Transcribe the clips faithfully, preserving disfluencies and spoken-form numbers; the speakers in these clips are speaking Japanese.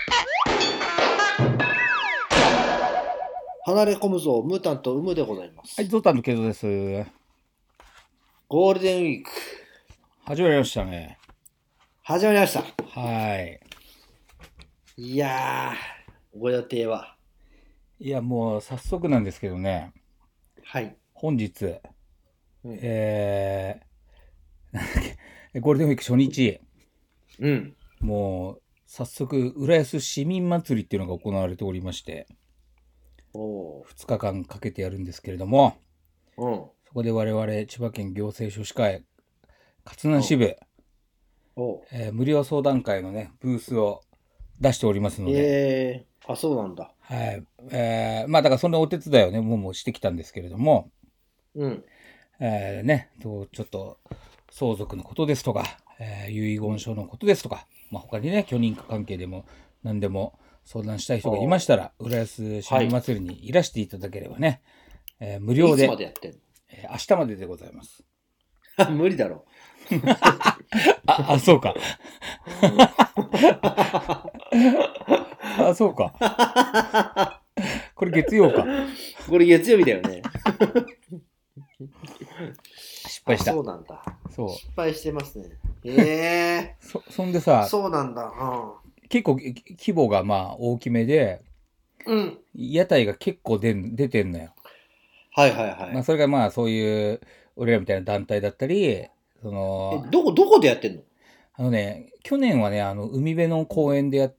離れ込むぞ、ムータンとウムでございます。 はい、ゾウタンのケイゾです。 ゴールデンウィーク、 始まりましたね。 始まりました。 はい。 いやー、ご予定は。 いや、もう早速なんですけどね、 はい。 本日、 うんえー、なんだっけゴールデンウィーク初日、 うん。 もう早速、浦安市民祭りっていうのが行われておりまして、 おふつかかんかけてやるんですけれども、 ー。うん。 そこで我々、千葉県行政書士会、勝南支うん。 部、 おう。 えー無料相談会のね、ブースを出しておりますので、 えー、あ、そうなんだ。 はい。えー、まあだからそのお手伝いをね、もうもうしてきたんですけれども、 うん。 えー、ね、とちょっと相続のことですとか、えー遺言書のことですとか、まあ、他にね、許認可関係でも何でも相談したい人がいましたら、浦安市民祭りにいらしていただければね、えー無料いつまで、 でやってんえー明日まででございます。 の無理だろ。 あ、あ、そうか。あ、そうか。これ月曜か。 これ月曜日だよね。あ、 失敗した。 そうなんだ。 そう。 失敗してますね。えそ、そんでー、 さ、 そうなんだ。 結構き規模がまあ大きめで、 うん。うん。 屋台が結構出ん出てんのよ。 はいはいはまあ、 い。 それがまあ、そういう、俺らみたいな団体だったり、そえ、 の、 どこ、どこでやってんの？ あのね、去年はね、あの、海辺の公園でやって、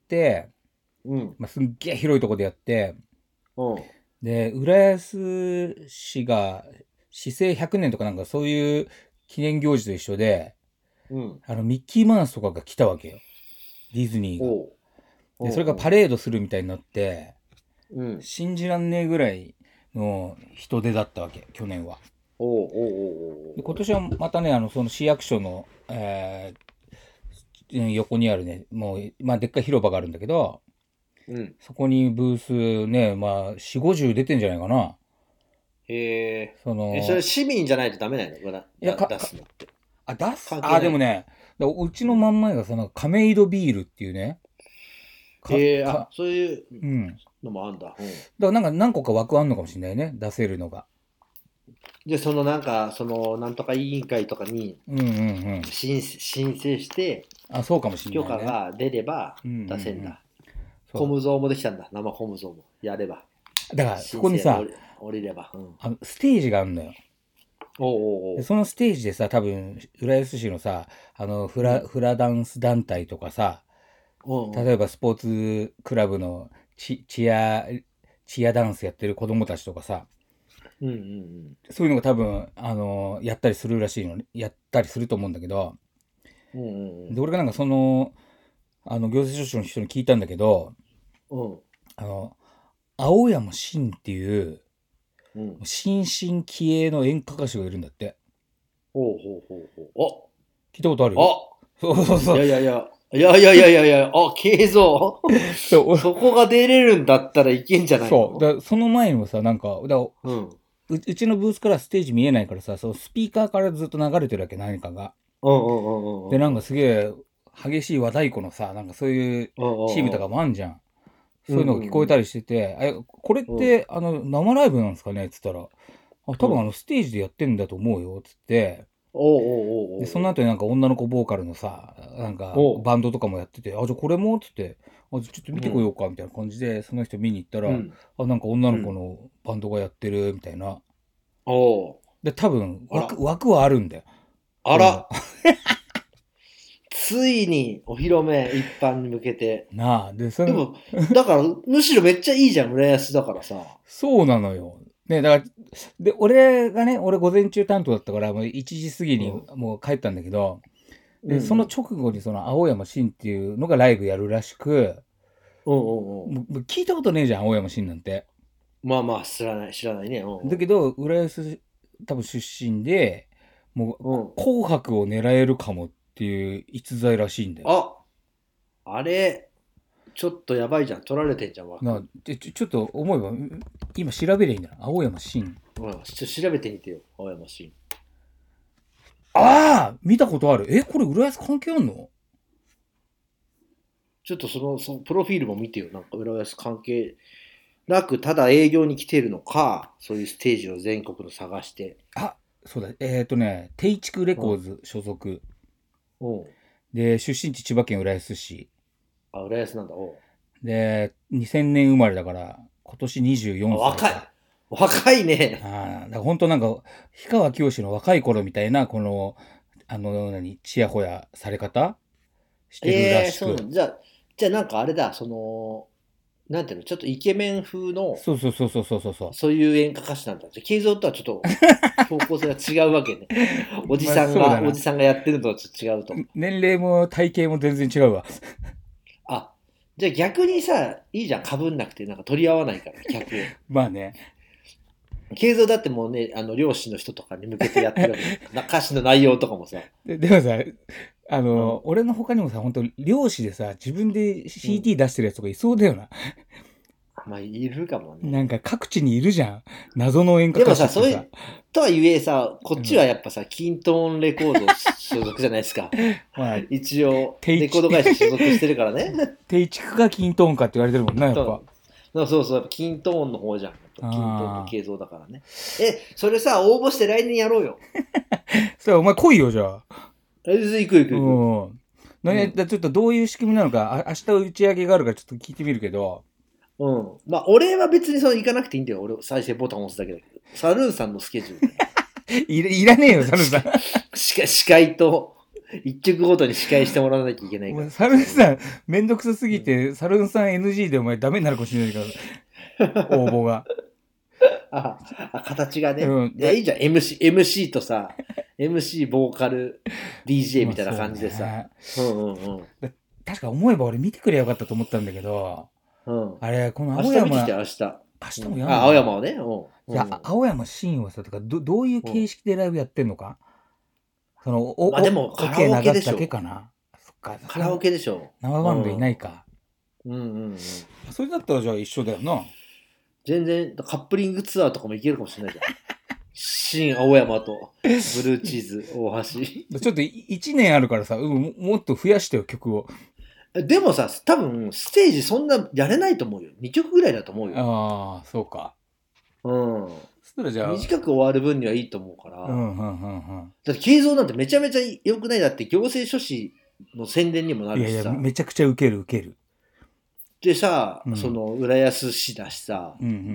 うん。 まあ、すっげえ広いとこでやって、 うん。 で、浦安市が市政ひゃくねんとかなんかそういう記念行事と一緒で、 うん。 あの、ミッキーマウスとかが来たわけよ。ディズニーが。 おう。 で、それがおうパレードするみたいになって、 うん。 信じらんねえぐらいの人出だったわけ、去年は。 おうおうおうおうで今年はまたね、あの、その市役所の、えー横にあるね、もう、まあ、でっかい広場があるんだけど、 うん。 そこにブースね、まあ、よん、ごじゅう出てんじゃないかな。 へえ。 そえ、それの、 市民じゃないとダメなの？だ、 いや、 だ、 か、か、 出すのって。 あ、出す、あ、 関係ない。 でもね、だうちうん。 の真ん前がさ、なんか亀戸ビールっていうね、か、 へえ、あ、 か、 そういううん。だかのもあんだ。うん。 らなんか何個か枠あんのかもしれないね、出せるのが。 で、そのなんか、その、なんとか委員会とかにうんうんうん。 申申請して、 あ、そうかもしれ許ないね。 可が出ればうんうんうん。 出せんだ。コそムゾーもできたんだ。生コムゾーも。やれば。 う。だからそ申こにさ、 請降り降りれば。うん。 あの、ステージがあるのよ。 おうおうおう。 でそのステージでさ、多分、浦安市のさ、あの、フラ、 うん。 フラダンス団体とかさ、 うんうん。 例えばスポーツクラブのチ、チア、チアダンスやってる子供たちとかさ、 うんうんそういうのが多分、あの、やったりするらしいのね。やったりすると思うんだけど、 うん。うんうんで、俺がなんかその、あの、行政書士の人に聞いたんだけど、 うん。 あの、青山真っていう、 うん。うん。 新進気鋭の演歌歌手がいるんだって。 ほうほうほうほう。 聞いたことあある？そうそういそう。 やいやいや、いやいやいやいやいや、あ、慶三そう、 そこが出れるんだったらいけんじゃないそう。 の？ だその前にもさ、なんか、だううん。うんうちのブースからステージ見えないからさ、そうスピーカーからずっと流れてるわけ、何かが。 うんうんうんうで、なんかんうん。 すげえ激しい和太鼓のさ、なんかそういううんチームとかうんもあんじゃん。 うんそういうのが聞こえたりしてて、え、これっうん。うん。 て、あの、生ライブなんですかねっつったら、あ、多分あの、ステージでやってんだと思うよ、つって、 おうおうおで、そうおうの後になんか女の子ボーカルのさ、なんかおう。 バンドとかもやってて、あ、じゃあこれもつって、あ、じゃあちょっと見てこうん。 ようか、みたいな感じで、その人見に行ったら、 うん。 あ、なんか女うん。 の子のバンドがやってる、みたいな。 おう。 で、多分、 あら。 枠、枠はあるんだよ。その、 あら。ついにお披露目、一般に向けて。 なあ、で、その、 でも、だから、むしろめっちゃいいじゃん、浦安だからさ。 そうなのよ。ね、だから、で、俺がね、俺午前中担当だったから、もういちじ過ぎにうん。 もう帰ったんだけど、で、そのうんうん。 直後にその青山新っていうのがライブやるらしく、 うんうんうん。 もう聞いたことねえじゃん、青山新なんて。 まあまあ、知らない、知らないね。うんだけど、浦安多分出身で、もううん。うん。 紅白を狙えるかもっていう逸材らしいんだよ。 あ、あれ、ちょっとやばいじゃん。取られてんじゃん、 な、 枠。 でちょ、ちょっと思えば、今調べりゃいいんだ。青山新。 うん。ちょ、調べてみてよ、青山新。 ああ見たことある。え、これ浦安関係あんの？ ちょっとその、そのプロフィールも見てよ。なんか浦安関係なく、ただ営業に来てるのか、そういうステージを全国の探して。 あ、そうだ。えっ、ー、とね、テイチクレコーうん。 ズ所属。 おう。 で、出身地千葉県浦安市。 あ、浦安なんだ。おう。 で、にせんねん生まれだから、今年24 あ、 歳若い。 か。 若いね。 ああ、だから本当なんか、氷川きよしの若い頃みたいな、この、あの、何、ちやほやされ方してるらええー、 しく。 そうなんだ。じゃあ、じゃあなんかあれだ、その、なんていうの、ちょっとイケメン風の、 そうそうそうそうそうそうそそういう演歌歌手なんだ。じゃあ、慶三とはちょっと方向性が違うわけね。おう。まあじさんが、おそうだな。 じさんがやってるのとはちょっと違うと。 年齢も体型も全然違うわ。 あ、じゃあ逆にさ、いいじゃん、被んなくて、なんか取り合わないから、客を。 まあね。 慶三だってもうね、あの、漁師の人とかに向けてやってるわけだから歌詞の内容とかもさ。 で、でもさ、あの、 うん。 俺の他にもさ、本当漁師でさ、自分でうん。 シーディー 出してるやつとかいそうだよな。 まあ、いるかもなんね。 か各地にいるじゃん。謎の演歌歌でもさ、 手ってさ。 そういう、とはいえさ、こっちはうん。 やっぱさ、キントーンレコード所属じゃないですか。 まあ、 一応、レコー定置、 ド会社所属してるからね。 定置か均等かって言われてるもんな、やっぱ。 とそうそう、やっぱキントーンの方じゃん。やっぱキントーンとああ。 ケイゾーだからね。え、それさ、応募して来年やろうよ。 それお前来いよ、じゃあ。 え、行く行くう行く。 ん。何、 うん。 だちょっとどういう仕組みなのか、あ、明日打ち上げがあるからちょっと聞いてみるけど、 うん。まあ、俺は別にその行かなくていいんだよ。俺、再生ボタン押すだけだけど。サルーンさんのスケジュールだかいら、いらねえよ、サルさん。 ら。司会、司会と、一曲ごとに司会してもらわなきゃいけないから。 お前サルさん、めんどくさすうん。 ぎて、サルさん エヌジー でお前ダメになるかもしれないから、応募が。 あ、あ、形がね。 うん。 いや、 だ、 いいじゃん。エムシー、エムシー とさ、エムシー、ボーカル、ディージェー みたいなまあそう感じでさ。 ね。 うんうんだ確か思えば俺見てくれよかったと思ったんだけど、 うん。うん。 あれ、この明青山、 日見てきて、明日。 明日もうん。あ、青やんのかな。 山をね。うん。 いや、 うん。 青山真はさ、とか、ど、どういううん。 形式でライブやってんのか。その、お、 まあでお、 も、カラ OK オケ流すだけでしょ。 かな。そっか、さすがにカラオケでしょ。 生バンドいないか。 うん。うんうんうん。 それだったらじゃあ一緒だよな。 全然、カップリングツアーとかも行けるかもしれないじゃん。新青山と、ブルーチーズ、大橋。 ちょっとい一年あるからさ、うん、ももっと増やしてよ、曲を。 でもさ、多分、ステージそんなやれないと思うよ。にきょくぐらいだと思うよ。 ああ、そうか。 うん。 そしたらじゃあ、 短く終わる分にはいいと思うから。 うん、うん、うん、うん。 だって、映像なんてめちゃめちゃ良くないだって、行政書士の宣伝にもないやいや、 るしさ。 めちゃくちゃウケる、ウケる。 でさ、 うん。 その、浦安市だしさ、 うん、うん、うん。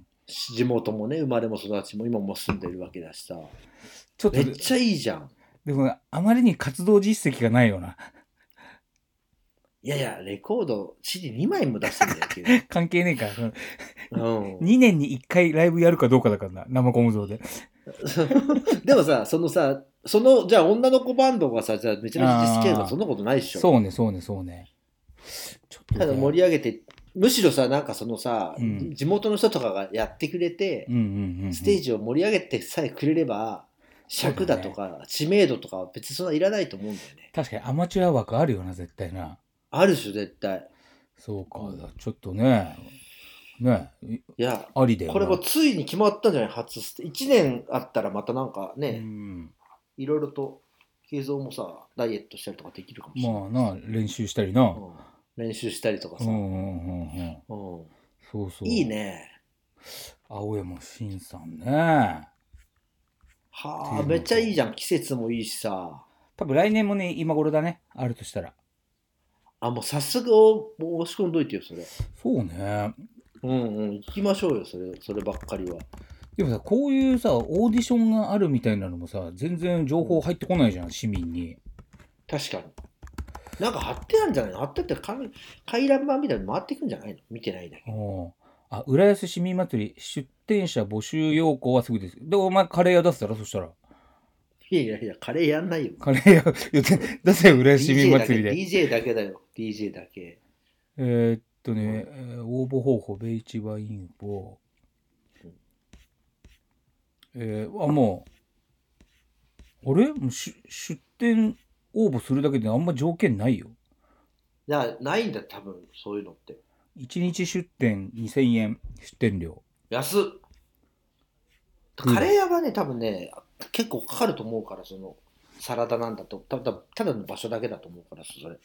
地元もね、生まれも育ちも今も住んでるわけだしさ。 ちょっと、 めっちゃいいじゃん。 でも、あまりに活動実績がないよな。 いやいや、レコード、シーディーに 枚も出してんだよ、ケイ関係ねえから。 ゾウ。 にねんにいっかいライブやるかどうかだからな、生コム像で。 うん。でもさ、そのさ、その、じゃあ女の子バンドがさ、じゃあめちゃめちゃ実績あるかそああ、 んなことないっしょ。 そうね、そうね、そうね。ちょっとただじゃあ、 盛り上げて、むしろさ、なんかそのさ、 うん。 地元の人とかがやってくれて、 うん、うん、うん、 スうん。 テージを盛り上げてさえくれれば、 そうだ尺だとね。 か知名度とかは別にそんないらないと思うんだよね。 確かにアマチュア枠あるよな、絶対な。 あるでしょ、絶対。 そうか、 うん。 ちょっとね、ね、いいや、 ありだよこれもな。 ついに決まったんじゃない初ステ。いちねんあったらまたなんかうね、 ん。 いろいろと、映像もさ、ダイエットしたりとかできるかもしれないしさ。 まあな、練習したりな。 うん。練習したりとかさ。 うんうんうんうん。 うん。 そうそいいう。 ね。 青山新さんね。ってはあ、めっいうのと。 ちゃいいじゃん。季節もいいしさ。 多分来年もね、今頃だね。あるとしたら。 あ、もう早速お申し込んどいてよ、それ。 そうね。 うんうん。行きましょうよ、それ、そればっかりは。 でもさ、こういうさ、オーディションがあるみたいなのもさ、全然情うん。 報入ってこないじゃん、市民に。 確かに。なんか貼ってあるんじゃないの？貼ってあって回回覧板みたいなの回ってくんじゃないの？見てないだけど。 おあ、浦安市民祭り、出店者募集要項はすぐです。で、お前カレー屋出すだろ、そしたら。 いやいやいや、カレーやんないよ。 カレー屋、言って出せよ、浦安市民ディージェー だけ、 祭りで。 ディージェー だけだよ。ディージェー だけ。 えーっとね、 うん。 えー応募方法、ベイチバインフォ。えー、あ、もう、あれもうし出店応募するだけであんま条件ないよ。 いや、ないんだ、多分、そういうのって。 いちにち出店にせんえん、出店料。 安っ。カレー屋はね、多分ね、結構かかると思うから、その、サラダなんだと、ただ、ただの場所だけだと思うから、それ。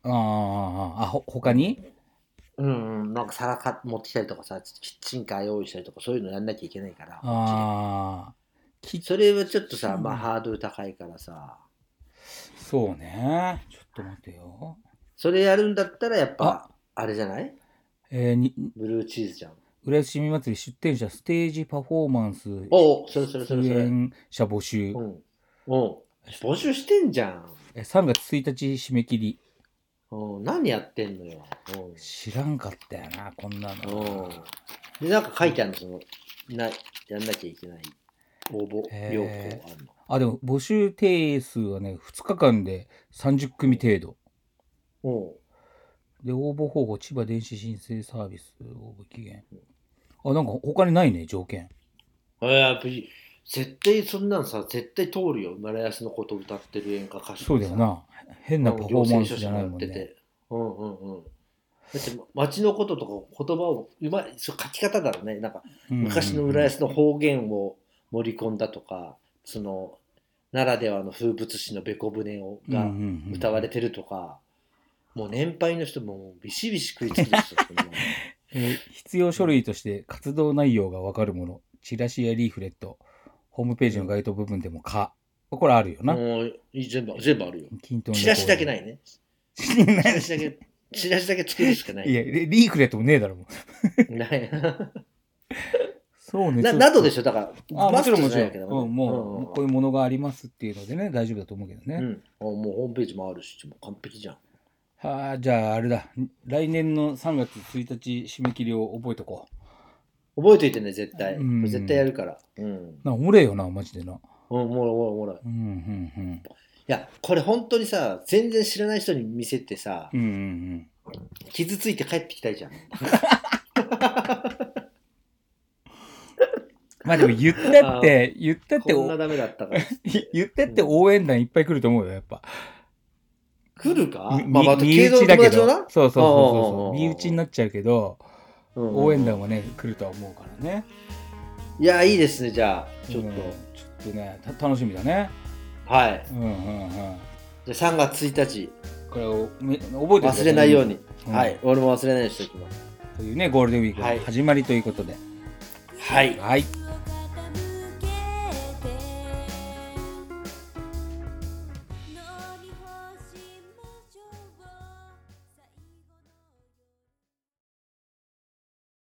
ああ、あ、ほ他にうんうん、なんか皿か持ってきたりとかさ、キッチンカー用意したりとか、そういうのやんなきゃいけないから、こっちで。 ああ、キッそれはちょっとさ、まあチン、 ハードル高いからさ、 そうね。ちょっと待てよ。 それやるんだったらやっあ、 ぱ、あれじゃない？ えーに、 ブルーチーズじゃん。 浦安市民祭り出展者ステージパフォーマンスおお、それそれそれ出それ。 演者募集。 うん。うん。募集してんじゃん。 えさんがつついたち締め切り。 うん。何やってんのよ。 知らんかったよな、こんなうん。 の。 うん。で、なんか書いてあるの、その、な、やんなきゃいけない応募要項へあるの。 あ、でも募集定数はね、ふつかかんでさんじゅっくみ程度。 うん。 で、応募方法、千葉電子申請サービス、応募期限。あ、なんか他にないね、条件。 あやっぱり、絶対そんなんさ、絶対通るよ。村安のこと歌ってる演歌歌手そうだよな。変なパフォーマンスじゃないもんね。 て。うんうんうん。だって街のこととか言葉をうまい、そう書き方だろうね。なんか昔の浦安の方言を盛り込んだとか、その奈良ではの風物詩のべこ舟をが歌われてるとか、もう年配の人もビシビシ食いつくですよ。 えー必要書類として活動内容がわかるもの、チラシやリーフレット、ホームページの該当部分でもか。これあるよな。 もう全部全部あるよ。 均等にチラシだけないね。チラシだけ、チラシだけ作るしかない。 いや、リリーフレットもねえだろ、もう。 ない。 そうね。 ななどでしょ、だから。 あ、もちろんもちろん。 マストじゃないけどねうん、もう、 うんうんこういうものがありますっていうのでね、大丈夫だと思うけどね。 うん。あもうホームページもあるし、もう完璧じゃん。 はあ、じゃああれだ。来年のさんがつついたち締め切りを覚えとこ覚えといてね、絶対。 うん絶対やるから。うん。 う。な、おもれえよな、マジでな。 うん、おもろいおもろいおもろい。いうん、うん、 や、これ本当にさ、全然知らない人に見せてさうん。う、ん、うん、 傷ついて帰ってきたいじゃん。 まあでも言ったって、言ったって、 こんなダメだったから。 言ったって応援団いっぱい来ると思うよ、やっぱ。 来るかみまあ、また、 身継続内だけど、 友達のなそうそうそうそうそう。 うんうんうんうん身内になっちゃうけど、 うんうんうん応援団はね、来るとは思うからね。 いや、いいですね、じゃあ、ちょっと。 うんちょっとね、た楽しみだね。 はい。 うんうんうん。 じゃあさんがつついたち、 これをめ覚えてくださ忘れないように。 うんはい。俺も忘れないようにしておきます。 というね、ゴールデンウィークはいの始まりということで。 はい。 はい